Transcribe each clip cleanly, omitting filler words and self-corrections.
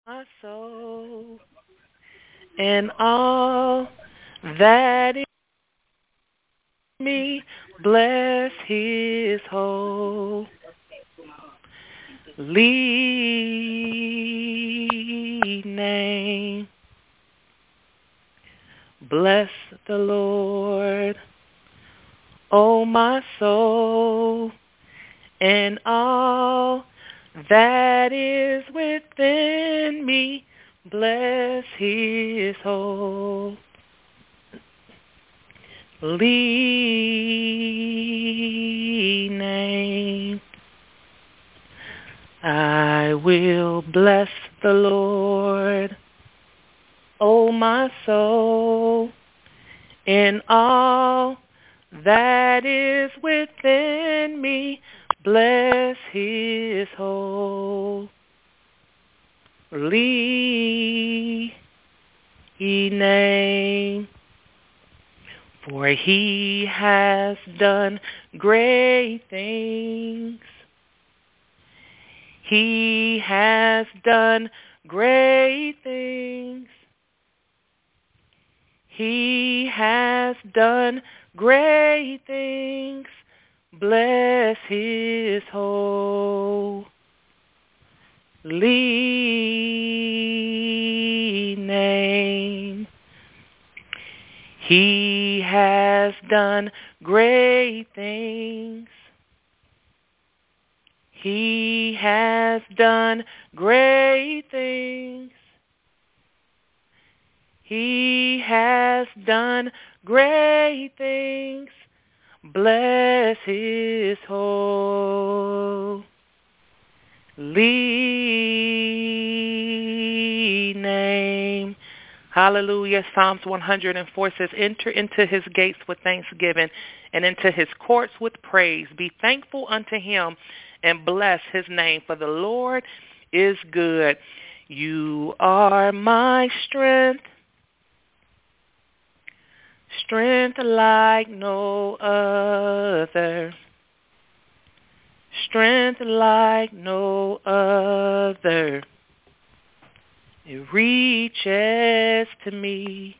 My soul and all that is me, bless his holy name. Bless the Lord, O my soul, and all that is within me, bless his holy name. I will bless the Lord, O my soul, and all that is within me, bless his holy name. For he has done great things. He has done great things. He has done great things. Bless his holy name. He has done great things. He has done great things. He has done great things. Bless his holy name. Hallelujah. Psalms 104 says, enter into his gates with thanksgiving and into his courts with praise. Be thankful unto him and bless his name, for the Lord is good. You are my strength, strength like no other, strength like no other. It reaches to me.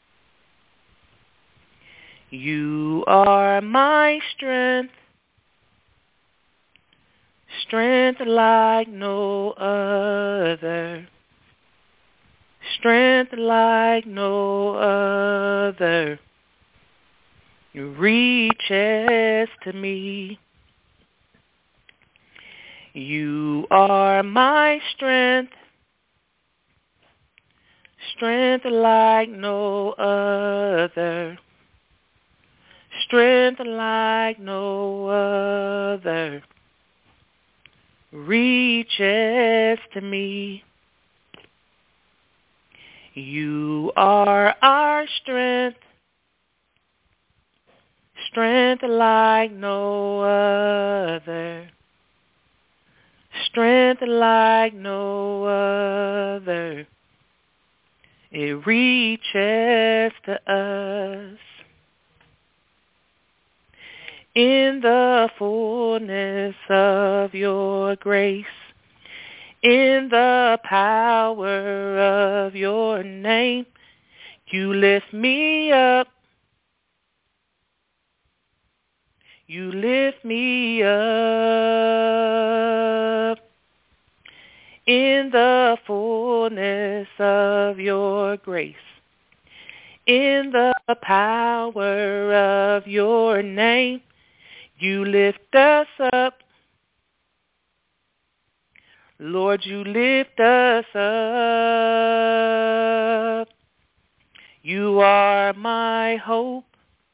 You are my strength, strength like no other, strength like no other. It reaches to me. You are my strength, strength like no other, strength like no other. Reaches to me. You are our strength, strength like no other, strength like no other. It reaches to us. In the fullness of your grace, in the power of your name, you lift me up. You lift me up. In the fullness of your grace, in the power of your name, you lift us up. Lord, you lift us up. You are my hope,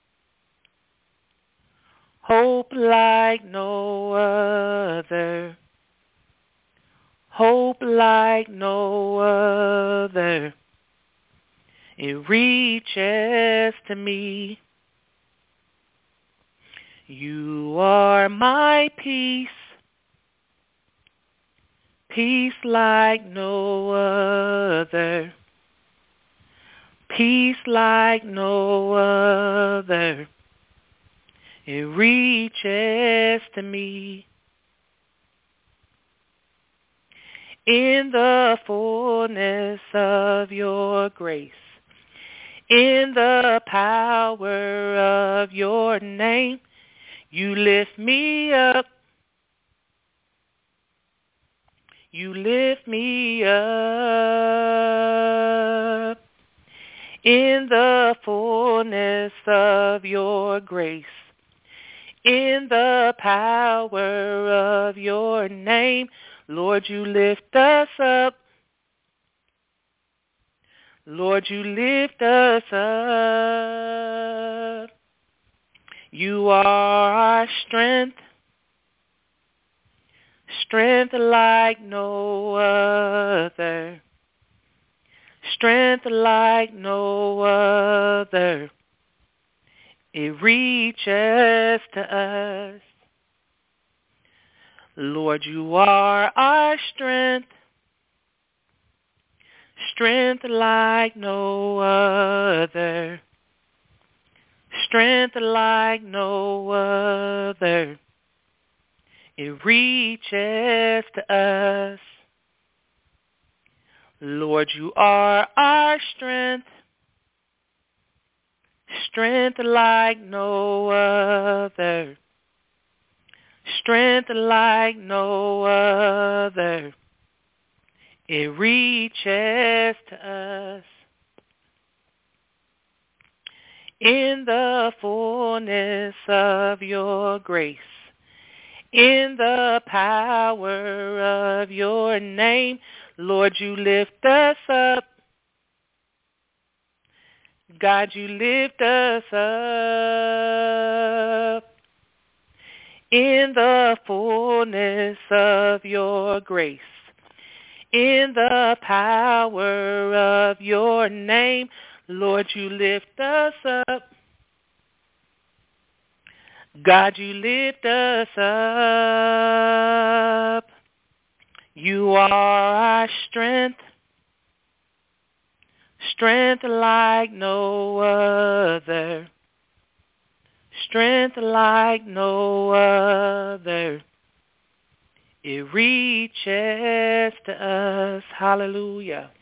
hope like no other, hope like no other. It reaches to me. You are my peace, peace like no other, peace like no other. It reaches to me. in the fullness of your grace, in the power of your name, you lift me up. You lift me up. In the fullness of your grace, in the power of your name, Lord, you lift us up. Lord, you lift us up. You are our strength, strength like no other, strength like no other. It reaches to us. Lord, you are our strength, strength like no other, strength like no other. It reaches to us. Lord, you are our strength, strength like no other, strength like no other. It reaches to us. In the fullness of your grace, in the power of your name, Lord, you lift us up. God, you lift us up. In the fullness of your grace, in the power of your name, Lord, you lift us up. God, you lift us up. You are our strength, strength like no other, strength like no other. It reaches to us. Hallelujah.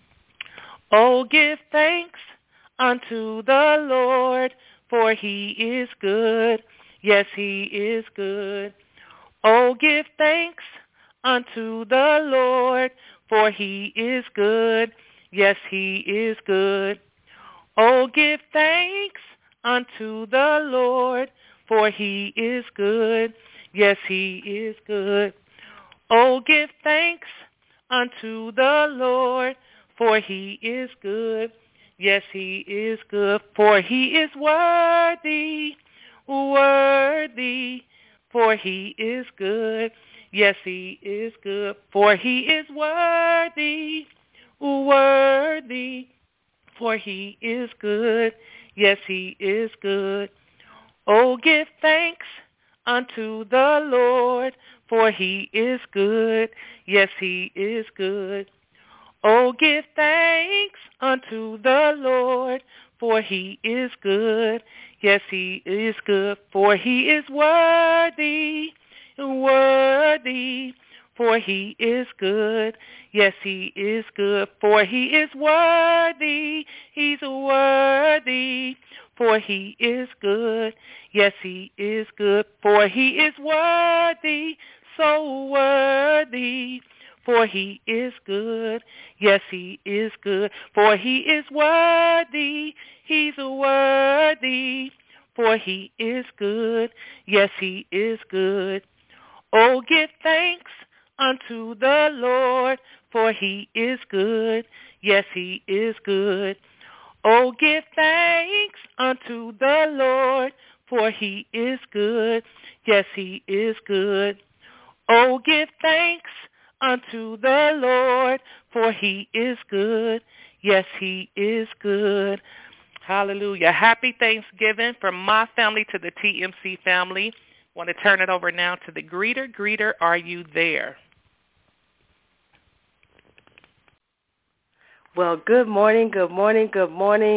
Oh, give thanks unto the Lord, for he is good. Yes, he is good. Oh, give thanks unto the Lord, for he is good. Yes, he is good. Oh, give thanks unto the Lord, for he is good. Yes, he is good. Oh, give thanks unto the Lord, for he is good. Yes, he is good, for he is worthy, worthy, for he is good. Yes, he is good, for he is worthy, worthy, for he is good. Yes, he is good. Oh, give thanks unto the Lord, for he is good. Yes, he is good. Oh, give thanks unto the Lord, for he is good. Yes, he is good, for he is worthy, worthy, for he is good. Yes, he is good, for he is worthy. He's worthy, for he is good. Yes, he is good, for he is worthy, so worthy, for he is good. Yes, he is good, for he is worthy. He's worthy, for he is good. Yes, he is good. Oh, give thanks unto the Lord, for he is good. Yes, he is good. Oh, give thanks unto the Lord, for he is good. Yes, he is good. Oh, give thanks unto the Lord, for he is good. Yes, he is good. Hallelujah. Happy Thanksgiving from my family to the TMC family. Want to turn it over now to the greeter. Greeter, are you there? Well, good morning, good morning, good morning.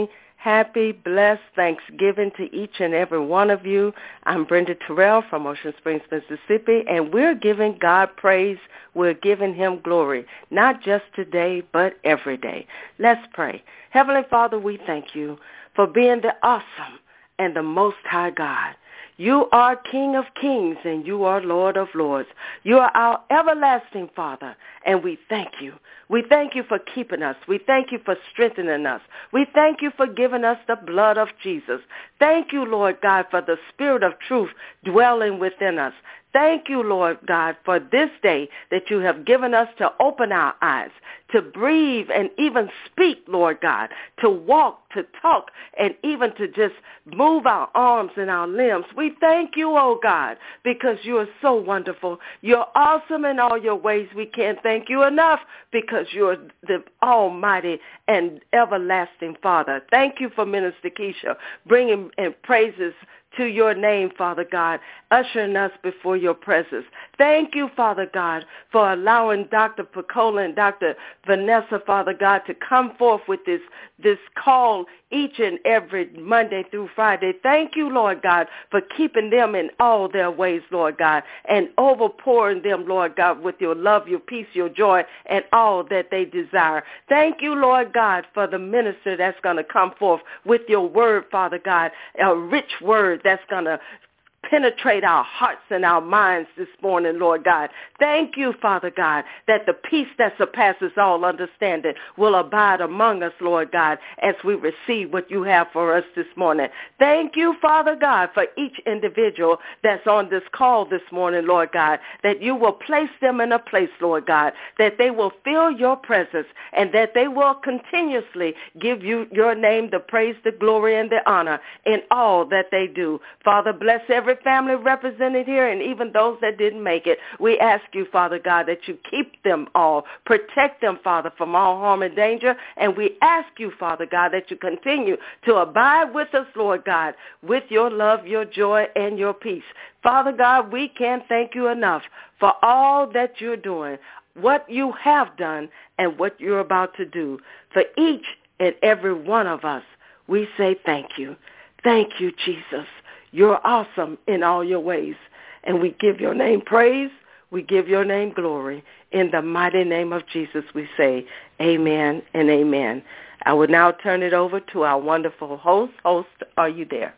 Happy, blessed Thanksgiving to each and every one of you. I'm Brenda Terrell from Ocean Springs, Mississippi, and we're giving God praise. We're giving him glory, not just today, but every day. Let's pray. Heavenly Father, we thank you for being the awesome and the Most High God. You are King of kings, and you are Lord of lords. You are our everlasting Father, and we thank you. We thank you for keeping us. We thank you for strengthening us. We thank you for giving us the blood of Jesus. Thank you, Lord God, for the Spirit of truth dwelling within us. Thank you, Lord God, for this day that you have given us to open our eyes, to breathe and even speak, Lord God, to walk, to talk, and even to just move our arms and our limbs. We thank you, oh God, because you are so wonderful. You're awesome in all your ways. We can't thank you enough because you're the almighty and everlasting Father. Thank you for Minister Keisha bringing and praises to your name, Father God, ushering us before your presence. Thank you, Father God, for allowing Dr. Picola and Dr. Vanessa, Father God, to come forth with this call each and every Monday through Friday. Thank you, Lord God, for keeping them in all their ways, Lord God, and overpouring them, Lord God, with your love, your peace, your joy, and all that they desire. Thank you, Lord God, for the minister that's going to come forth with your word, Father God, a rich word that's going to penetrate our hearts and our minds this morning, Lord God. Thank you, Father God, that the peace that surpasses all understanding will abide among us, Lord God, as we receive what you have for us this morning. Thank you, Father God, for each individual that's on this call this morning, Lord God, that you will place them in a place, Lord God, that they will feel your presence and that they will continuously give you your name, the praise, the glory, and the honor in all that they do. Father, bless every family represented here and even those that didn't make it. We ask you, Father God, that you keep them all, protect them, Father, from all harm and danger, and we ask you, Father God, that you continue to abide with us, Lord God, with your love, your joy, and your peace. Father God, we can't thank you enough for all that you're doing, what you have done, and what you're about to do. For each and every one of us, we say thank you. Thank you, Jesus. You're awesome in all your ways. And we give your name praise. We give your name glory. In the mighty name of Jesus, we say amen and amen. I will now turn it over to our wonderful host. Host, are you there?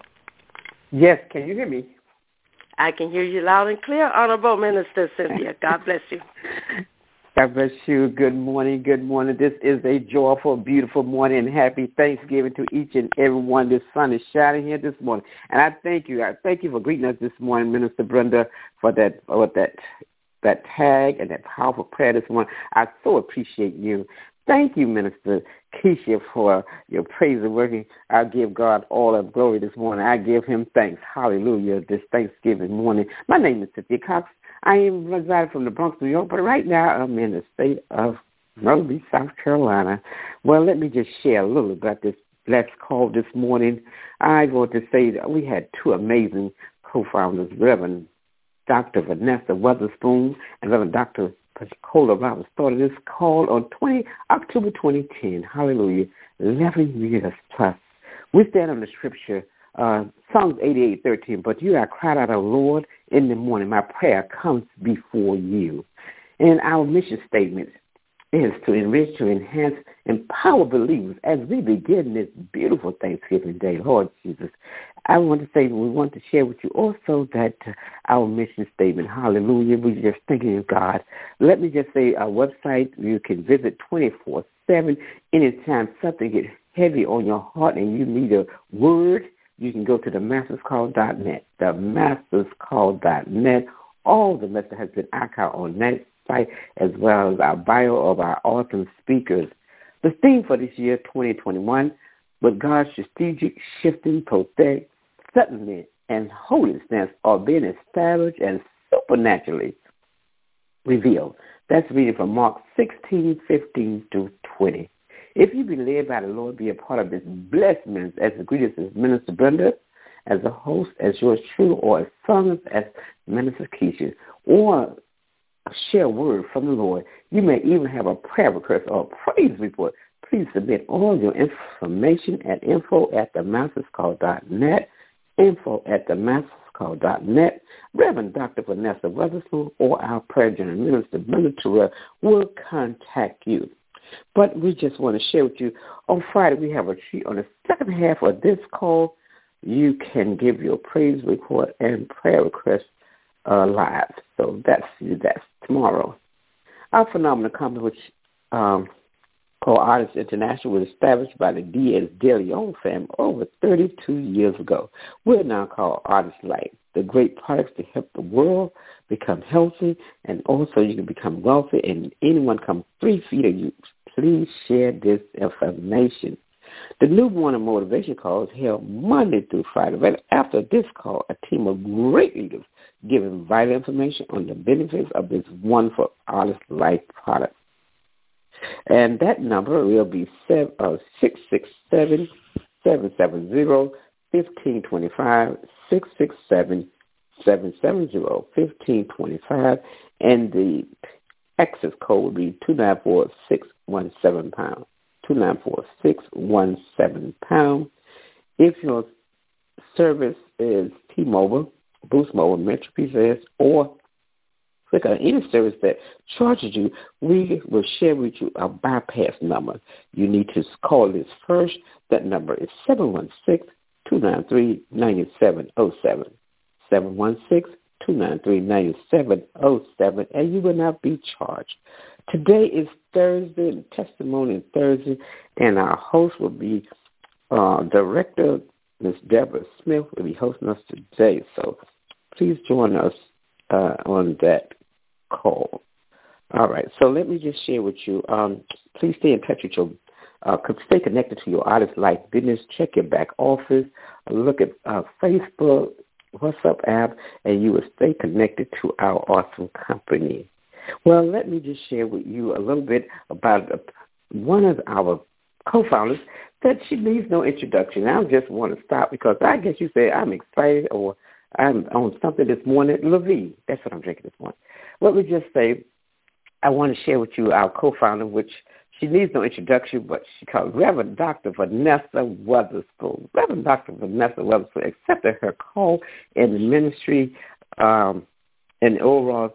Yes, can you hear me? I can hear you loud and clear, Honorable Minister Cynthia. God bless you. God bless you. Good morning. Good morning. This is a joyful, beautiful morning, and happy Thanksgiving to each and every one. The sun is shining here this morning, and I thank you. I thank you for greeting us this morning, Minister Brenda, for that tag and that powerful prayer this morning. I so appreciate you. Thank you, Minister Keisha, for your praise and working. I give God all the glory this morning. I give him thanks. Hallelujah, this Thanksgiving morning. My name is Cynthia Cox. I am residing from the Bronx, New York, but right now I'm in the state of Myrtle Beach, South Carolina. Well, let me just share a little about this blessed call this morning. I want to say that we had two amazing co-founders, Reverend Dr. Vanessa Weatherspoon and Reverend Dr. Picola Roberts, started this call on October 2010. Hallelujah, 11 years plus. We stand on the scripture, Psalms 88:13, but you have cried out, O Lord, in the morning. My prayer comes before you. And our mission statement is to enrich, to enhance, empower believers as we begin this beautiful Thanksgiving Day. Lord Jesus, I want to say we want to share with you also that our mission statement, hallelujah, we're just thanking God. Let me just say our website, you can visit 24/7 anytime something gets heavy on your heart and you need a word. You can go to themasterscall.net, themasterscall.net. All the message has been archived on that site, as well as our bio of our awesome speakers. The theme for this year, 2021, with God's strategic shifting, prophetic, settlement, and holiness are being established and supernaturally revealed. That's reading from Mark 16:15-20. If you be led by the Lord, be a part of this blessed ministry, as the greetings is Minister Brenda, as a host, as yours true, or as sons, as Minister Keisha, or share a word from the Lord. You may even have a prayer request or a praise report. Please submit all your information at info@themasterscall.net, info@themasterscall.net. Reverend Dr. Vanessa Weatherspoon or our prayer general minister, Brenda Terrell, will contact you. But we just want to share with you, on Friday we have a treat. On the second half of this call, you can give your praise report and prayer request live. So that's tomorrow. Our phenomenal company, which called Artists International, was established by the Diaz de Leon family over 32 years ago. We're now called Artists Life, the great products to help the world become healthy, and also you can become wealthy, and anyone come 3 feet of you. Please share this information. The New Morning Motivation Call is held Monday through Friday. Right after this call, a team of great leaders giving vital information on the benefits of this wonderful Artist Life product. And that number will be 667-770-1525, 667-770-1525, and the access code will be 294-617#. 294-617#. If your service is T-Mobile, Boost Mobile, Metro PCS, or click on any service that charges you, we will share with you a bypass number. You need to call this first. That number is 716-293-9707. 716-293-9707, and you will not be charged. Today is Thursday, Testimony Thursday, and our host will be Director Ms. Deborah Smith will be hosting us today. So please join us on that call. All right, so let me just share with you. Please stay in touch with your, stay connected to your Artist Life business. Check your back office. Look at Facebook, WhatsApp app, and you will stay connected to our awesome company. Well, let me just share with you a little bit about one of our co-founders that she needs no introduction. I just want to stop because I guess you say I'm excited or I'm on something this morning. LaVie, that's what I'm drinking this morning. Let me just say I want to share with you our co-founder, which she needs no introduction, but she called Reverend Dr. Vanessa Weatherspoon. Reverend Dr. Vanessa Weatherspoon accepted her call in the ministry in Oral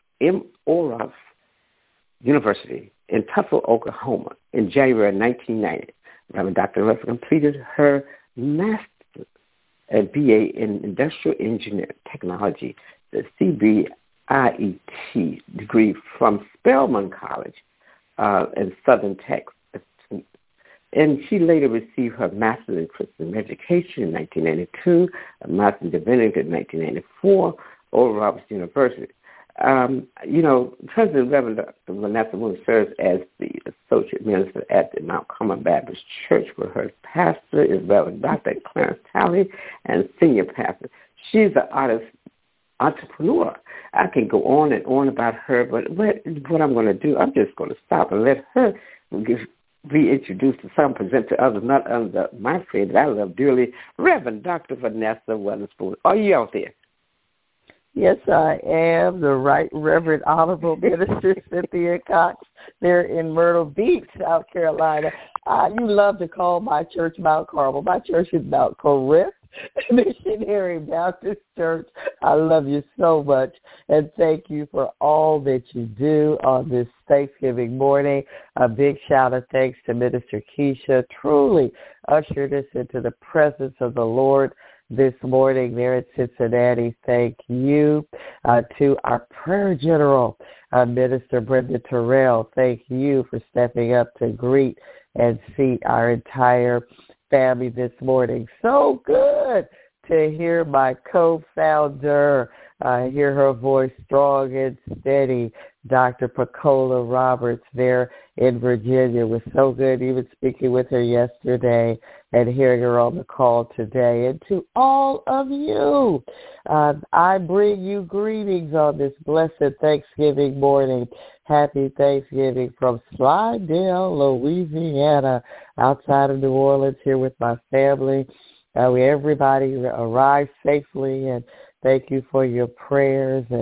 University in Tulsa, Oklahoma in January 1990. Reverend Dr. Weatherspoon completed her master's and BA in Industrial Engineering Technology, the CBIET degree from Spelman College in Southern Texas. And she later received her master's in Christian education in 1992, a master's in divinity in 1994, Oral Roberts University. President Reverend Dr. Vanessa Moon serves as the associate minister at the Mount Carmel Baptist Church, where her pastor is Reverend Dr. Clarence Talley and senior pastor. She's an artist entrepreneur. I can go on and on about her, but what I'm going to do, I'm just going to stop and let her be introduced to some, present to others, not under my friend that I love dearly, Reverend Dr. Vanessa Weatherspoon. Are you out there? Yes, I am, the Right Reverend Honorable Minister Cynthia Cox there in Myrtle Beach, South Carolina. You love to call my church Mount Carmel. My church is Mount Corinth Missionary Baptist Church. I love you so much, and thank you for all that you do on this Thanksgiving morning. A big shout of thanks to Minister Keisha, truly ushered us into the presence of the Lord this morning there at Cincinnati. Thank you to our prayer general, Minister Brenda Terrell. Thank you for stepping up to greet and see our entire family this morning. So good to hear my co-founder, hear her voice strong and steady, Dr. Pacola Roberts there in Virginia. It was so good even speaking with her yesterday and hearing her on the call today. And to all of you, I bring you greetings on this blessed Thanksgiving morning. Happy Thanksgiving from Slidell, Louisiana, outside of New Orleans, here with my family. Everybody arrived safely, and thank you for your prayers. And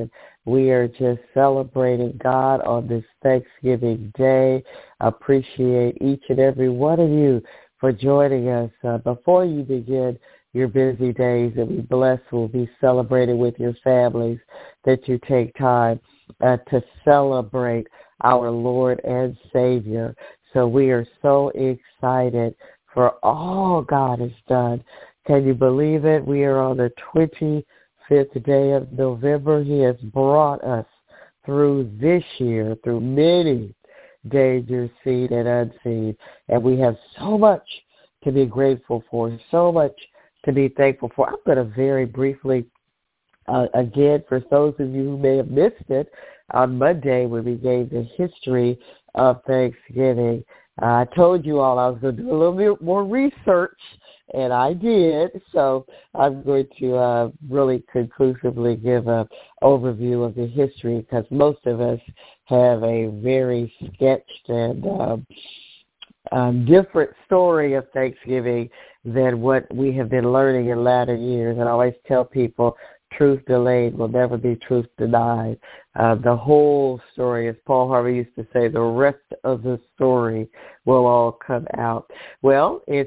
We are just celebrating God on this Thanksgiving Day. Appreciate each and every one of you for joining us. Before you begin your busy days that we bless will be celebrating with your families, that you take time to celebrate our Lord and Savior. So we are so excited for all God has done. Can you believe it? We are on the 25th day of November. He has brought us through this year, through many dangers seen and unseen. And we have so much to be grateful for, so much to be thankful for. I'm going to very briefly, again, for those of you who may have missed it, on Monday when we gave the history of Thanksgiving, I told you all I was going to do a little bit more research, and I did. So I'm going to really conclusively give an overview of the history because most of us have a very sketched and different story of Thanksgiving than what we have been learning in latter years. And I always tell people, truth delayed will never be truth denied. The whole story, as Paul Harvey used to say, the rest of the story will all come out. Well, in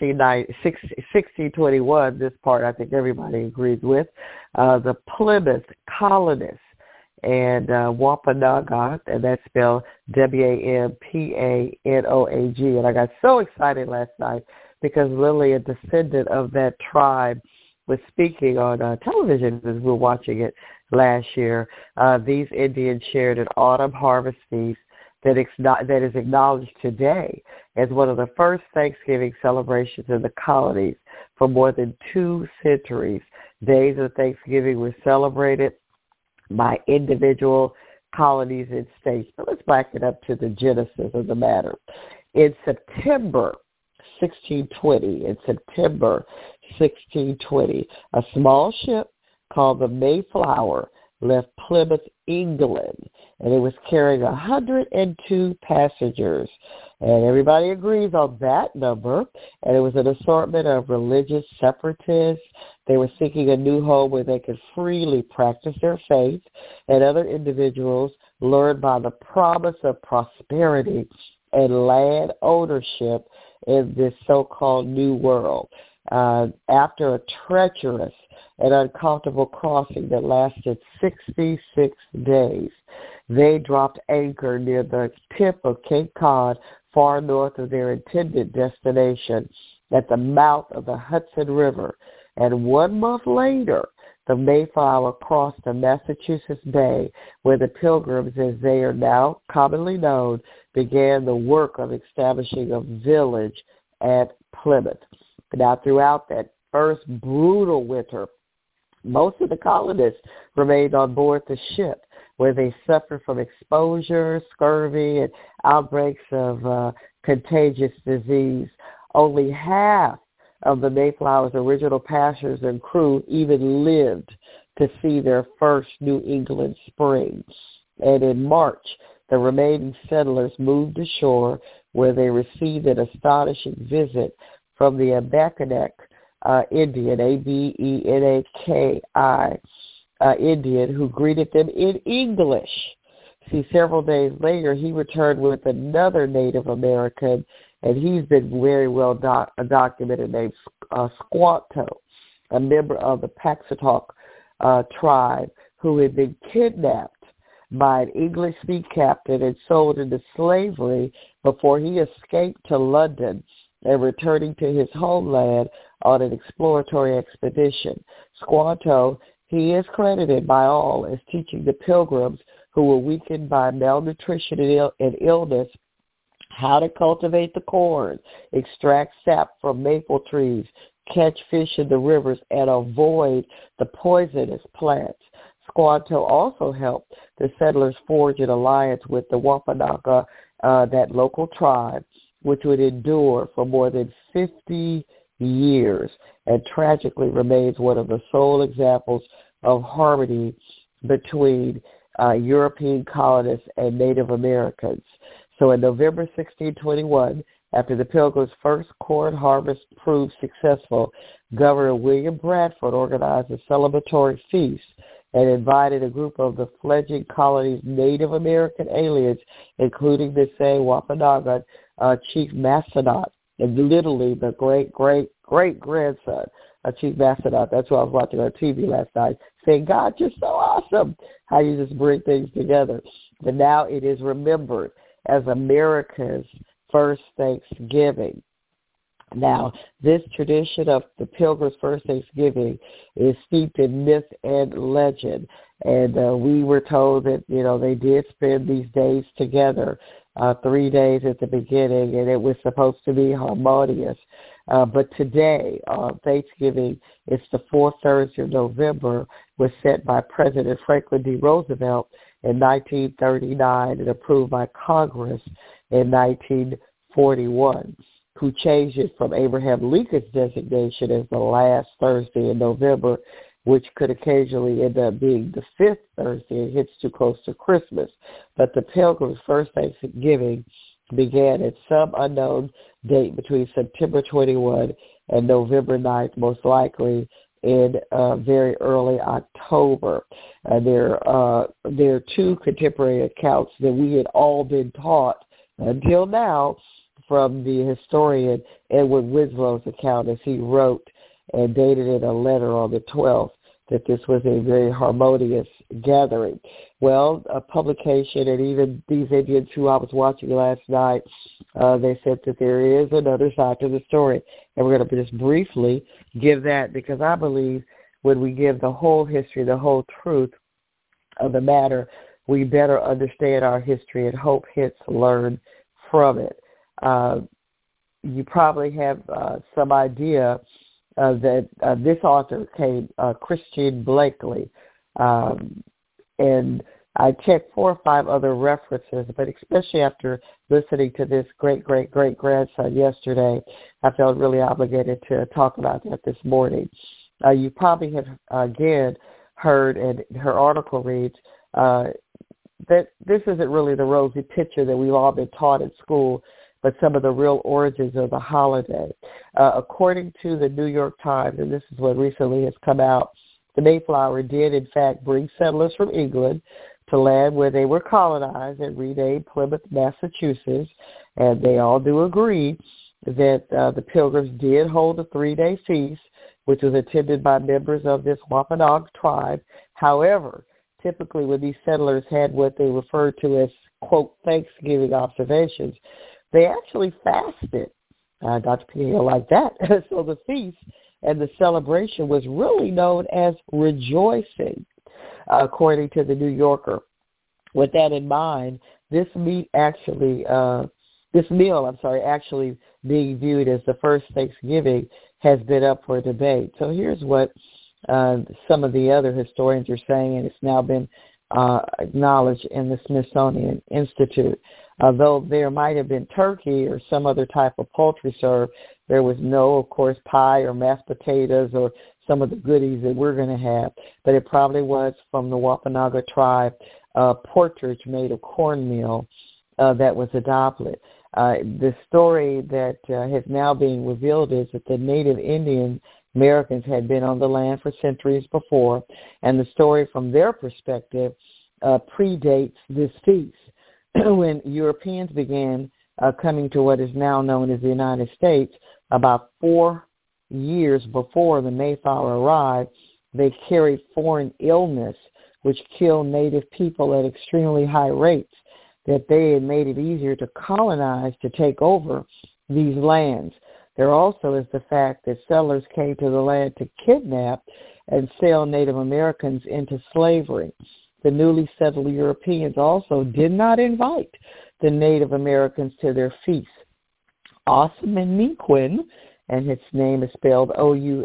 1621, this part I think everybody agrees with, the Plymouth colonists and Wampanoag, and that's spelled Wampanoag. And I got so excited last night because literally a descendant of that tribe was speaking on television as we were watching it last year. These Indians shared an autumn harvest feast that is acknowledged today as one of the first Thanksgiving celebrations in the colonies for more than 2 centuries. Days of Thanksgiving were celebrated by individual colonies and states. But let's back it up to the genesis of the matter. In September 1620, a small ship called the Mayflower left Plymouth, England, and it was carrying 102 passengers. And everybody agrees on that number. And it was an assortment of religious separatists. They were seeking a new home where they could freely practice their faith, and other individuals lured by the promise of prosperity and land ownership in this so-called New World. After a treacherous and uncomfortable crossing that lasted 66 days, they dropped anchor near the tip of Cape Cod, far north of their intended destination, at the mouth of the Hudson River. And 1 month later, the Mayflower crossed the Massachusetts Bay, where the Pilgrims, as they are now commonly known, began the work of establishing a village at Plymouth. Now, throughout that first brutal winter, most of the colonists remained on board the ship, where they suffered from exposure, scurvy, and outbreaks of contagious disease. Only half of the Mayflower's original passengers and crew even lived to see their first New England spring. And in March, the remaining settlers moved ashore, where they received an astonishing visit from the Abenaki Indian, Abenaki Indian, who greeted them in English. See, several days later, he returned with another Native American, and he's been very well documented, named Squanto, a member of the Paxatock tribe, who had been kidnapped by an English sea captain and sold into slavery before he escaped to London and returning to his homeland on an exploratory expedition. Squanto, he is credited by all as teaching the Pilgrims, who were weakened by malnutrition and illness, how to cultivate the corn, extract sap from maple trees, catch fish in the rivers, and avoid the poisonous plants. Squanto also helped the settlers forge an alliance with the Wampanoag, that local tribe, which would endure for more than 50 years and tragically remains one of the sole examples of harmony between European colonists and Native Americans. So in November 1621, after the Pilgrims' first corn harvest proved successful, Governor William Bradford organized a celebratory feast and invited a group of the fledgling colony's Native American aliens, including the same Wampanoag Chief Massasoit, and literally the great-great-great-grandson of Chief Massasoit. That's what I was watching on TV last night, saying, God, you're so awesome, how you just bring things together. But now it is remembered as America's first Thanksgiving. Now, this tradition of the Pilgrims' first Thanksgiving is steeped in myth and legend. And we were told that, they did spend these days together, 3 days at the beginning, and it was supposed to be harmonious. But today, Thanksgiving, it's the fourth Thursday of November, was set by President Franklin D. Roosevelt in 1939 and approved by Congress in 1941. Who changed it from Abraham Lincoln's designation as the last Thursday in November, which could occasionally end up being the fifth Thursday. It hits too close to Christmas. But the Pilgrims' first Thanksgiving began at some unknown date between September 21 and November 9th, most likely in very early October. There are two contemporary accounts that we had all been taught until now from the historian Edward Winslow's account, as he wrote and dated in a letter on the 12th, that this was a very harmonious gathering. Well, a publication, and even these Indians who I was watching last night, they said that there is another side to the story. And we're going to just briefly give that, because I believe when we give the whole history, the whole truth of the matter, we better understand our history and hope hence learn from it. You probably have some idea that this author came, Christian Blakely, and I checked 4 or 5 other references, but especially after listening to this great-great-great-grandson yesterday, I felt really obligated to talk about that this morning. You probably have, again, heard, and her article reads, that this isn't really the rosy picture that we've all been taught in school, but some of the real origins of the holiday. According to the New York Times, and this is what recently has come out, the Mayflower did, in fact, bring settlers from England to land where they were colonized and renamed Plymouth, Massachusetts, and they all do agree that the Pilgrims did hold a 3-day feast, which was attended by members of this Wampanoag tribe. However, typically when these settlers had what they referred to as, quote, Thanksgiving observations, they actually fasted. Dr. P.Hill liked that. So the feast and the celebration was really known as rejoicing, according to the New Yorker. With that in mind, this meal actually being viewed as the first Thanksgiving has been up for debate. So here's what some of the other historians are saying, and it's now been acknowledged in the Smithsonian Institute. Although there might have been turkey or some other type of poultry served, there was no, of course, pie or mashed potatoes or some of the goodies that we're going to have. But it probably was from the Wampanoag tribe, porridge made of cornmeal that was adopted. The story that has now being revealed is that the Native Indian Americans had been on the land for centuries before, and the story from their perspective predates this feast. When Europeans began coming to what is now known as the United States, about 4 years before the Mayflower arrived, they carried foreign illness, which killed native people at extremely high rates, that they had made it easier to colonize, to take over these lands. There also is the fact that settlers came to the land to kidnap and sell Native Americans into slavery. The newly settled Europeans also did not invite the Native Americans to their feast. Osamequin, and his name is spelled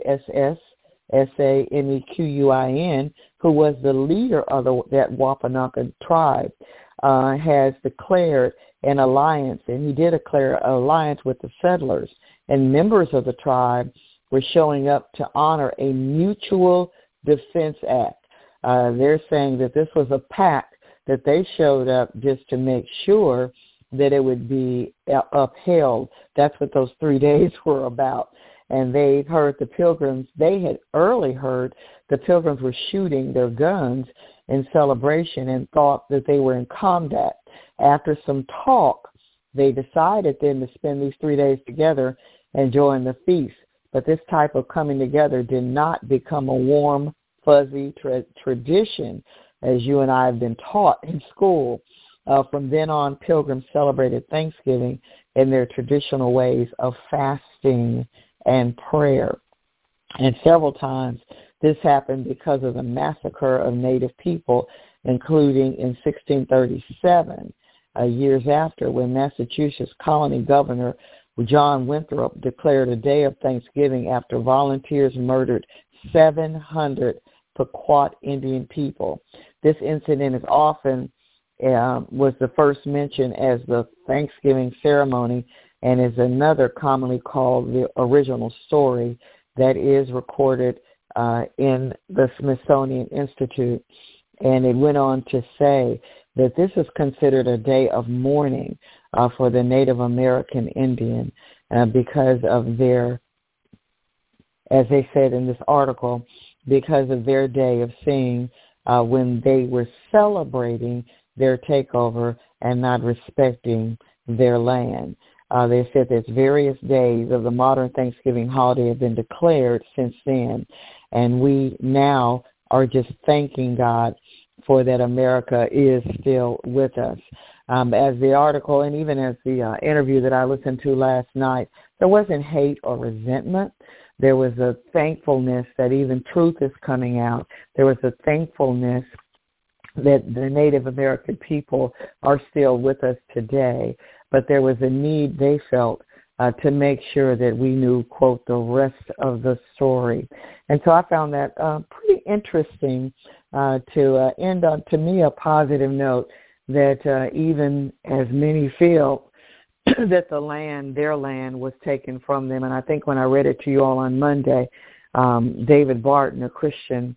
Oussamequin, who was the leader of that Wampanoag tribe, has declared an alliance, and he did declare an alliance with the settlers, and members of the tribe were showing up to honor a mutual defense act. They're saying that this was a pact that they showed up just to make sure that it would be upheld. That's what those 3 days were about. and they heard the Pilgrims. They had early heard the Pilgrims were shooting their guns in celebration and thought that they were in combat. After some talk, they decided then to spend these 3 days together and join the feast. But this type of coming together did not become a warm, fuzzy tradition, as you and I have been taught in school. From then on, Pilgrims celebrated Thanksgiving in their traditional ways of fasting and prayer. And several times this happened because of the massacre of Native people, including in 1637, years after, when Massachusetts colony governor John Winthrop declared a day of Thanksgiving after volunteers murdered 700 Pequot Indian people. This incident is often was the first mentioned as the Thanksgiving ceremony and is another commonly called the original story that is recorded in the Smithsonian Institute. And it went on to say that this is considered a day of mourning for the Native American Indian because of their, as they said in this article, because of their day of seeing when they were celebrating their takeover and not respecting their land. They said that various days of the modern Thanksgiving holiday have been declared since then, and we now are just thanking God for that America is still with us. As the article and even as the interview that I listened to last night, there wasn't hate or resentment. There was a thankfulness that even truth is coming out. There was a thankfulness that the Native American people are still with us today. But there was a need they felt to make sure that we knew, quote, the rest of the story. And so I found that pretty interesting to end on, to me, a positive note that even as many feel that the land, their land, was taken from them. And I think when I read it to you all on Monday, David Barton, a Christian,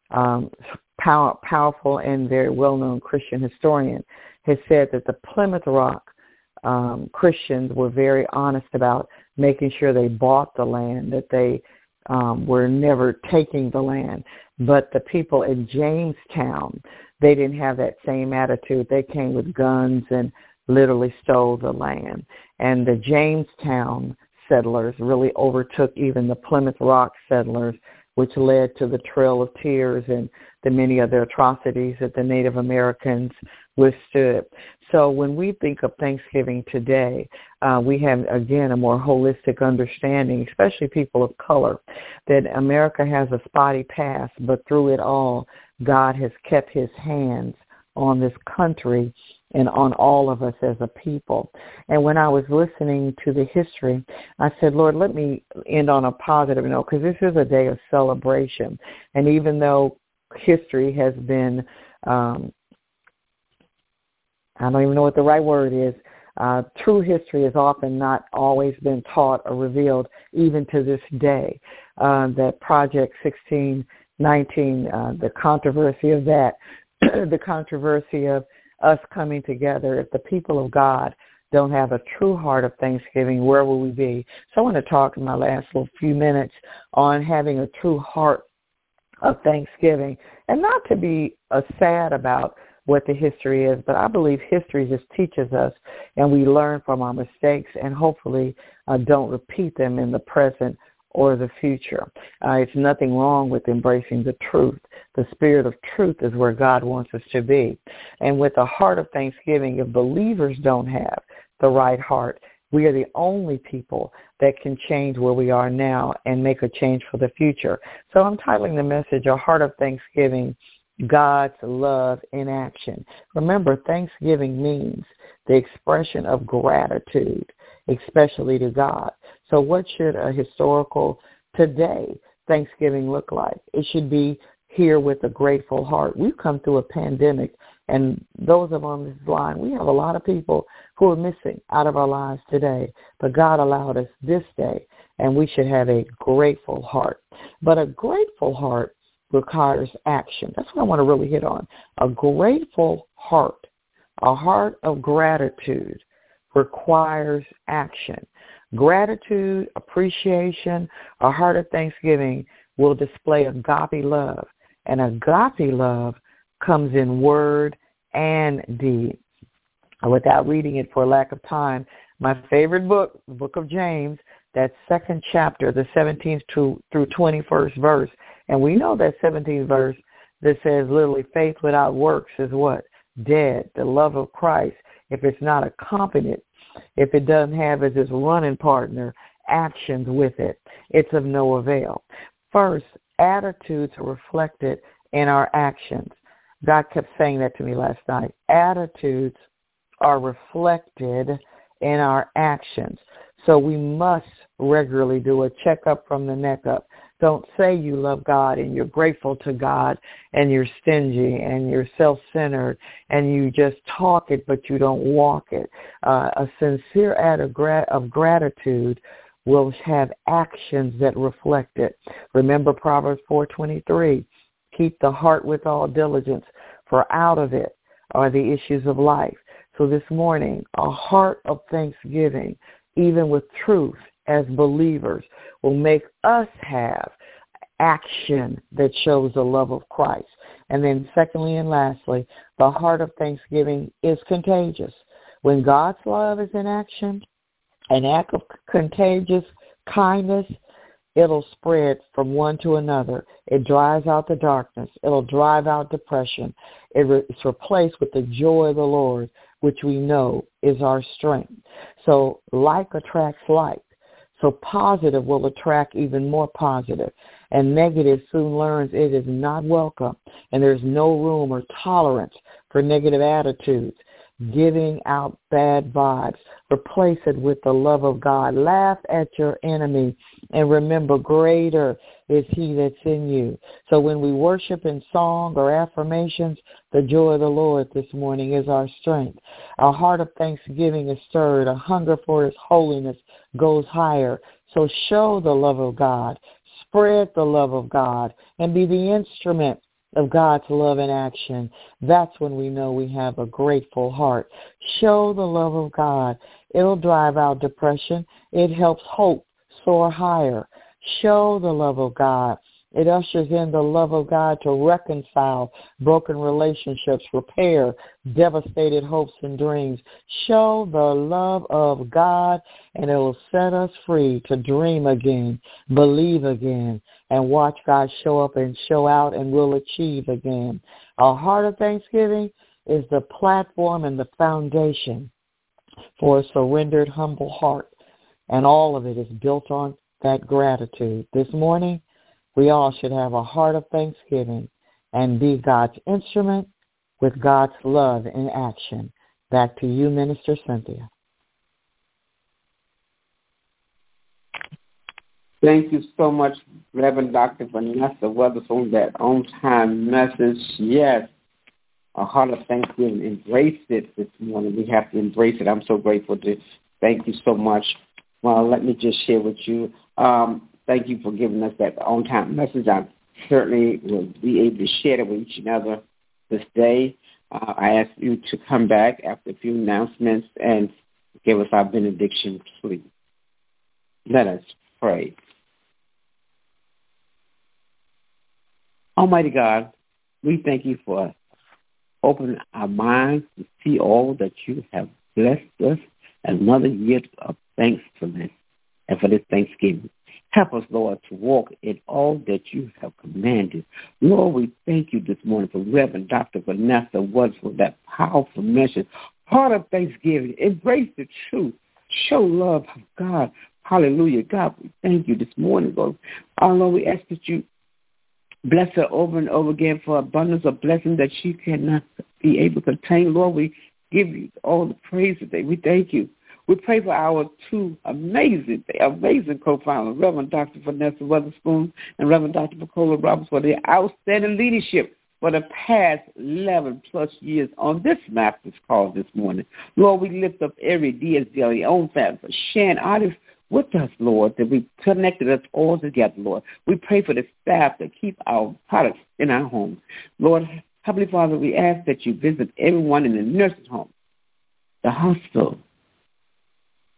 powerful and very well-known Christian historian, has said that the Plymouth Rock Christians were very honest about making sure they bought the land, that they were never taking the land. But the people in Jamestown, they didn't have that same attitude. They came with guns and literally stole the land. And the Jamestown settlers really overtook even the Plymouth Rock settlers, which led to the Trail of Tears and the many other atrocities that the Native Americans withstood. So when we think of Thanksgiving today, we have, again, a more holistic understanding, especially people of color, that America has a spotty past, but through it all, God has kept his hands on this country and on all of us as a people. And when I was listening to the history, I said, Lord, let me end on a positive note, because this is a day of celebration. And even though history has been, I don't even know what the right word is, true history has often not always been taught or revealed, even to this day. That Project 1619, the controversy of that, the controversy of us coming together. If the people of God don't have a true heart of thanksgiving, where will we be? So I want to talk in my last little few minutes on having a true heart of thanksgiving, and not to be sad about what the history is, but I believe history just teaches us, and we learn from our mistakes and hopefully don't repeat them in the present or the future. It's nothing wrong with embracing the truth. The spirit of truth is where God wants us to be. And with a heart of thanksgiving, if believers don't have the right heart, we are the only people that can change where we are now and make a change for the future. So I'm titling the message, A Heart of Thanksgiving, God's Love in Action. Remember, Thanksgiving means the expression of gratitude, especially to God. So what should a historical today Thanksgiving look like? It should be here with a grateful heart. We've come through a pandemic, and those of us on this line, we have a lot of people who are missing out of our lives today. But God allowed us this day, and we should have a grateful heart. But a grateful heart requires action. That's what I want to really hit on. A grateful heart, a heart of gratitude, requires action. Gratitude, appreciation, a heart of thanksgiving will display agape love. And agape love comes in word and deed. Without reading it for lack of time, my favorite book, the book of James, that second chapter, the 17th through 21st verse. And we know that 17th verse that says literally faith without works is what? Dead. The love of Christ, if it's not accompanied, if it doesn't have as its running partner actions with it, it's of no avail. First, attitudes are reflected in our actions. God kept saying that to me last night. Attitudes are reflected in our actions. So we must regularly do a checkup from the neck up. Don't say you love God and you're grateful to God and you're stingy and you're self-centered and you just talk it but you don't walk it. A sincere act of gratitude will have actions that reflect it. Remember Proverbs 4:23, keep the heart with all diligence, for out of it are the issues of life. So this morning, a heart of thanksgiving, even with truth as believers, will make us have action that shows the love of Christ. And then secondly and lastly, the heart of thanksgiving is contagious. When God's love is in action, an act of contagious kindness, it'll spread from one to another. It drives out the darkness. It'll drive out depression. It's replaced with the joy of the Lord, which we know is our strength. So like attracts like. So positive will attract even more positive. And negative soon learns it is not welcome. And there's no room or tolerance for negative attitudes. Giving out bad vibes. Replace it with the love of God. Laugh at your enemy. And remember, greater is he that's in you. So when we worship in song or affirmations, the joy of the Lord this morning is our strength. Our heart of thanksgiving is stirred. A hunger for his holiness goes higher. So show the love of God. Spread the love of God. And be the instrument of God's love in action. That's when we know we have a grateful heart. Show the love of God. It'll drive out depression. It helps hope soar higher. Show the love of God. It ushers in the love of God to reconcile broken relationships, repair devastated hopes and dreams. Show the love of God, and it will set us free to dream again, believe again, and watch God show up and show out, and we'll achieve again. Our heart of thanksgiving is the platform and the foundation for a surrendered, humble heart, and all of it is built on that gratitude. This morning, we all should have a heart of thanksgiving and be God's instrument with God's love in action. Back to you, Minister Cynthia. Thank you so much, Reverend Dr. Vanessa Weatherspoon, that on-time message. Yes, a heart of thanksgiving. Embrace it this morning. We have to embrace it. I'm so grateful to thank you so much. Well, let me just share with you. Thank you for giving us that on-time message. I certainly will be able to share it with each other this day. I ask you to come back after a few announcements and give us our benediction, please. Let us pray. Almighty God, we thank you for opening our minds to see all that you have blessed us, another year of thankfulness, and for this Thanksgiving. Help us, Lord, to walk in all that you have commanded. Lord, we thank you this morning for Reverend Dr. Vanessa Woods for that powerful message. Heart of thanksgiving. Embrace the truth. Show love of God. Hallelujah. God, we thank you this morning, Lord. Our Lord, we ask that you bless her over and over again for abundance of blessing that she cannot be able to contain. Lord, we give you all the praise today. We thank you. We pray for our two amazing co-founders, Reverend Dr. Vanessa Weatherspoon and Reverend Dr. Pacola Roberts, for their outstanding leadership for the past 11-plus years on this master's call this morning. Lord, we lift up every DSDLE own family for sharing artists with us, Lord, that we connected us all together, Lord. We pray for the staff that keep our products in our homes. Lord, Heavenly Father, we ask that you visit everyone in the nursing home, the hospital,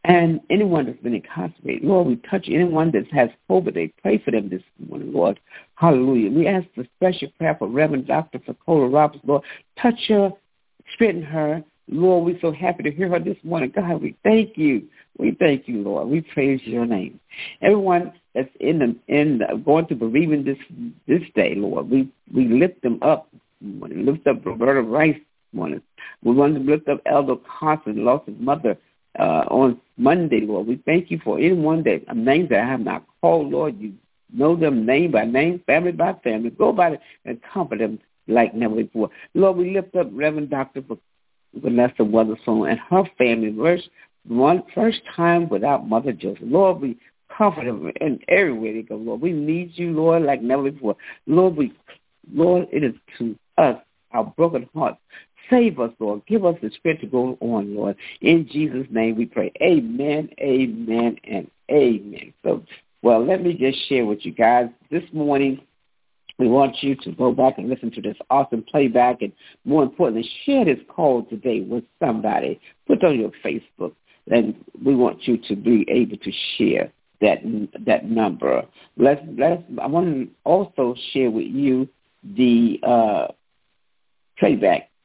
And anyone that's been incarcerated, Lord, we touch anyone that has COVID. They pray for them this morning, Lord. Hallelujah. We ask for special prayer for Reverend Dr. Facola Roberts, Lord. Touch her, straighten her. Lord, we're so happy to hear her this morning. God, we thank you. We thank you, Lord. We praise your name. Everyone that's going through bereavement this day, Lord, we lift them up. We lift up Roberta Rice this morning. We want to lift up Elder Carson, lost his mother on Monday, Lord. We thank you for anyone that names that I have not called, Lord. You know them name by name, family by family. Go by it and comfort them like never before. Lord, we lift up Reverend Dr. Vanessa Weatherspoon and her family. First time without Mother Joseph. Lord, we comfort them in everywhere they go, Lord. We need you, Lord, like never before. Lord, it is to us, our broken hearts. Save us, Lord. Give us the strength to go on, Lord. In Jesus' name we pray. Amen, amen, and amen. So, well, let me just share with you guys. This morning, we want you to go back and listen to this awesome playback, and more importantly, share this call today with somebody. Put it on your Facebook, and we want you to be able to share that number. I want to also share with you the playback.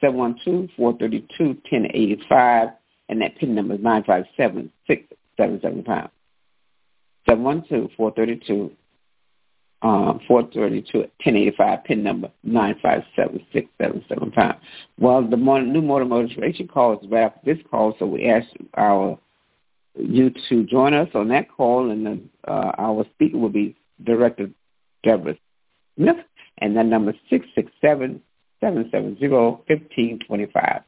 712-432-1085, and that PIN number is 957-677 pounds. 712-432-1085, PIN number 957-677 pounds. Well, the new motor motivation call is right after this call, so we ask you to join us on that call, and our speaker will be Director Deborah Smith, and that number is 667-770-1525,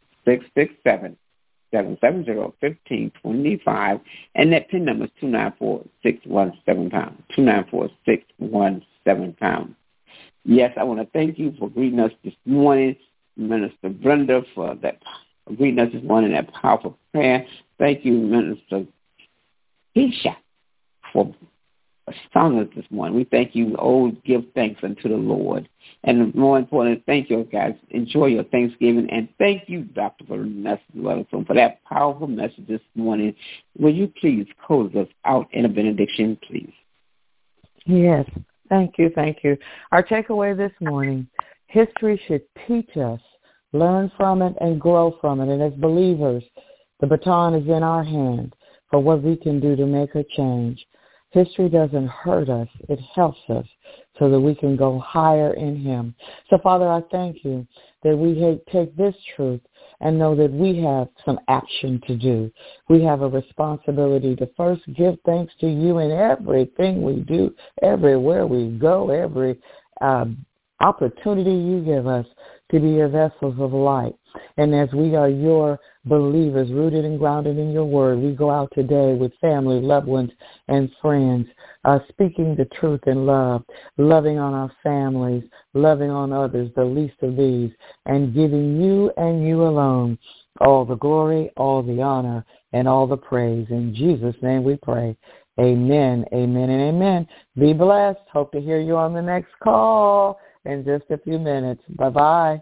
667-770-1525, and that PIN number is 294-617 pounds, 294-617 pounds. Yes, I want to thank you for greeting us this morning, Minister Brenda, for greeting us this morning, that powerful prayer. Thank you, Minister Keisha, for sung us this morning. We thank you. Give thanks unto the Lord. And more importantly, thank you, guys. Enjoy your Thanksgiving. And thank you, Dr. Vanessa Weatherspoon, for that powerful message this morning. Will you please close us out in a benediction, please? Yes. Thank you. Our takeaway this morning, history should teach us, learn from it, and grow from it. And as believers, the baton is in our hand for what we can do to make a change. History doesn't hurt us. It helps us so that we can go higher in him. So, Father, I thank you that we take this truth and know that we have some action to do. We have a responsibility to first give thanks to you in everything we do, everywhere we go, every opportunity you give us to be your vessels of light. And as we are your believers, rooted and grounded in your word, we go out today with family, loved ones, and friends, speaking the truth in love, loving on our families, loving on others, the least of these, and giving you and you alone all the glory, all the honor, and all the praise. In Jesus' name we pray. Amen, amen, and amen. Be blessed. Hope to hear you on the next call in just a few minutes. Bye-bye.